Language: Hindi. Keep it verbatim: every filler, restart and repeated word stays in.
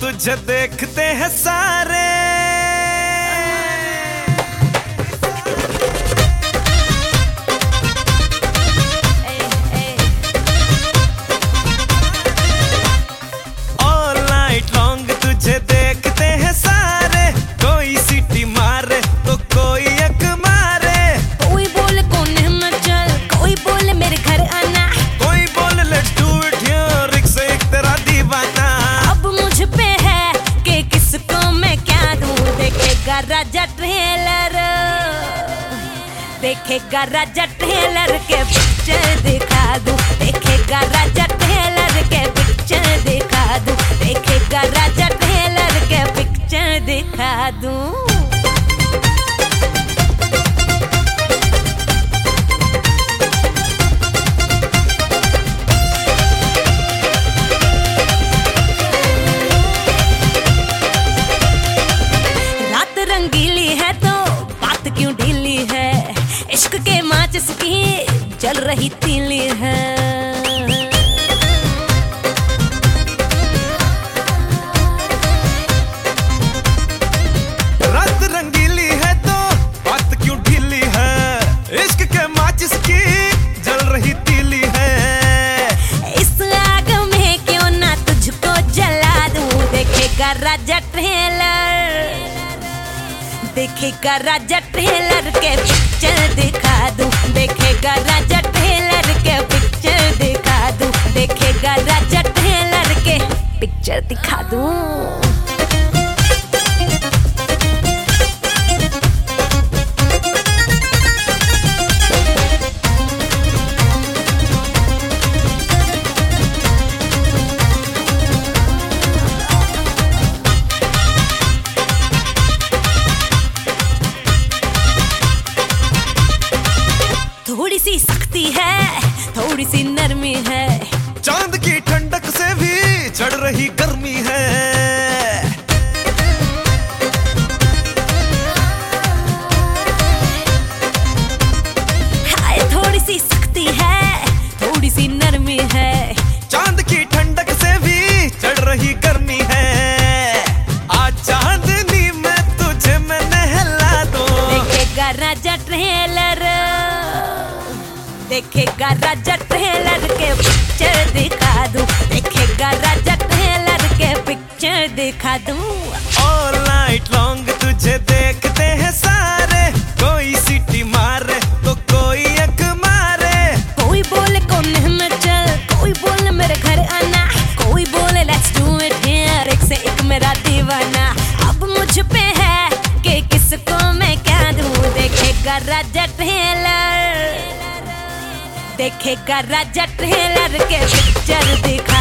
तुझे देखते हैं सारे। ऑल नाइट लॉन्ग तुझे देखते हैं सारे। कोई सीटी मारे तो कोई एक मारे। कोई बोल कौन है चल, कोई बोल मेरे घर आना, कोई बोल लेट्स डू इट हियर, एक से एक तेरा दीवाना। अब मुझ पे है कि किसको मैं क्या दूं। देखेगा राजा ट्रेलर, देखेगा राजा ट्रेलर के पिक्चर दिखा दूं। देखेगा राजा ट्रेलर के पिक्चर दिखा दूं। देखेगा राजा ट्रेलर के पिक्चर दिखा दूं। रंगीली है तो बात क्यों ढीली है, इश्क के माचिस की जल रही तीली है। रात रंगीली है तो बात क्यों ढीली है, इश्क के माचिस की जल रही तीली है। इस आग में क्यों ना तुझको जला दूं। देखेगा राजा ट्रेलर, देखेगा राजा ट्रेलर के पिक्चर दिखा दूं। देखेगा राजा ट्रेलर के पिक्चर दिखा दूं। देखेगा राजा ट्रेलर के पिक्चर दिखा दूं। थोड़ी सी सख्ती है, थोड़ी सी नरमी है, चांद की ठंडक से भी चढ़ रही गर्मी है। हाय थोड़ी सी सख्ती है, थोड़ी सी नरमी है, चांद की ठंडक से भी चढ़ रही गर्मी है। आज चांदनी में तुझे मैं नहला दूं। देखेगा राजा ट्रेलर, देखेगा राजा ट्रेलर के पिक्चर दिखा दूं। देखेगा राजा ट्रेलर के पिक्चर दिखा दूं। ऑल नाइट लॉन्ग तुझे देखते हैं सारे। कोई सीटी मारे तो कोई एक मारे। कोई बोले कौन है मैं चल, कोई बोले मेरे घर आना, कोई बोले लेट्स डू इट हियर, एक से एक मेरा दीवाना। अब मुझ पे है कि किसको मैं क्या दूं। देखेगा राजा ट्रेलर, देखेगा राजा ट्रेलर के पिक्चर दिखा